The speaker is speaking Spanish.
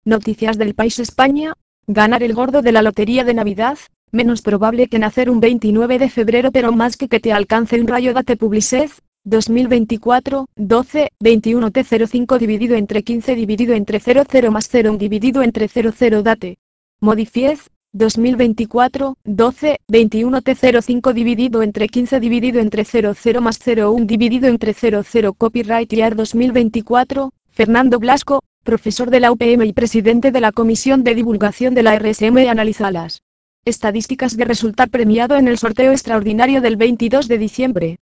Noticias del País España. Ganar el gordo de la lotería de Navidad. Menos probable que nacer un 29 de febrero, pero más que te alcance un rayo. Date Publicez. 2024, 12, 21 T05 dividido entre 15 dividido entre 00 más 0 dividido entre 00. Date. Modifiez. 2024, 12, 21 T05 dividido entre 15 dividido entre 00 más 01 dividido entre 00. Copyright Year 2024, Fernando Blasco, profesor de la UPM y presidente de la Comisión de Divulgación de la RSM, analiza las estadísticas de resultar premiado en el sorteo extraordinario del 22 de diciembre.